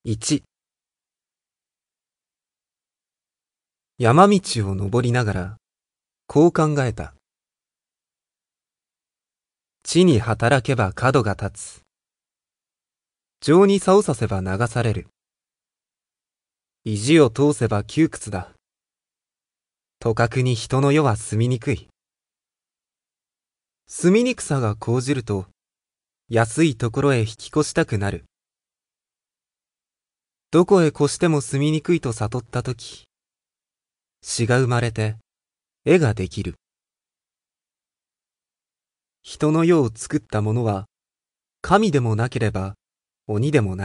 1、山道を登りながら、こう考えた。地に働けば角が立つ。情に竿させば流される。意地を通せば窮屈だ。とかくに人の世は住みにくい。住みにくさが講じると、安いところへ引き越したくなる。どこへ越しても住みにくいと悟ったとき、詩が生まれて、絵ができる。人の世を作った者は、神でもなければ鬼でもない。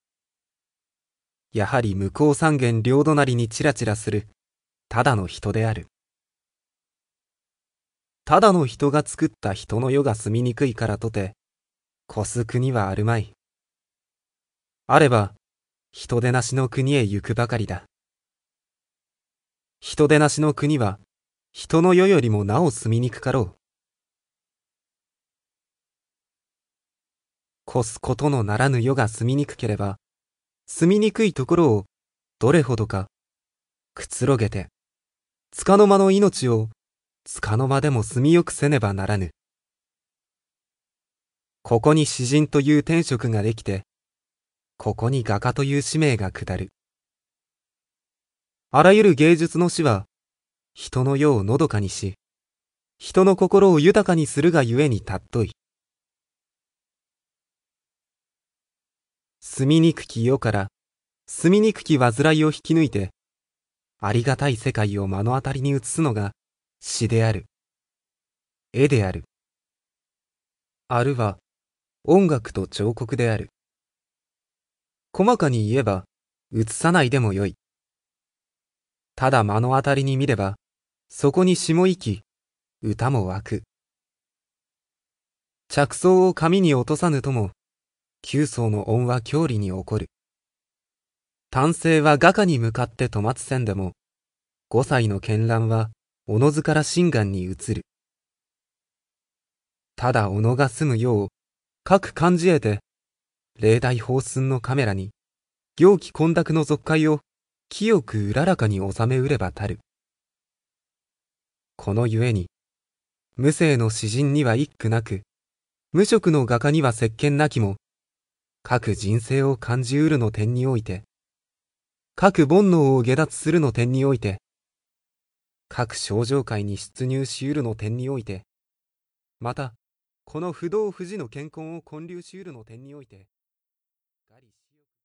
やはり向こう三軒両隣にちらちらする、ただの人である。ただの人が作った人の世が住みにくいからとて、越す国はあるまい。あれば、人でなしの国へ行くばかりだ。人でなしの国は、人の世よりもなお住みにくかろう。越すことのならぬ世が住みにくければ、住みにくいところをどれほどかくつろげて、束の間の命を束の間でも住みよくせねばならぬ。ここに詩人という天職ができて、ここに画家という使命が下る。あらゆる芸術の詩は、人の世をのどかにし、人の心を豊かにするがゆえに尊い。住みにくき世から住みにくき煩いを引き抜いて、ありがたい世界を目の当たりに映すのが詩である。絵である。あるは音楽と彫刻である。細かに言えば、映さないでもよい。ただ目の当たりに見れば、そこに詩も生き、歌も湧く。着想を紙に落とさぬとも、九層の音は郷里に起こる。丹精は画家に向かって戸松せんでも、五歳の絢爛はおのずから心眼に映る。ただ小野が住む世を各感じ得て、霊大放寸のカメラに、行基混濁の俗界を清くうららかに収めうればたる。このゆえに、無声の詩人には一句なく、無職の画家には石鹸なきも、各人生を感じうるの点において、各煩悩を下脱するの点において、各症状界に出入しうるの点において、また、この不動不死の健康を建立しうるの点において、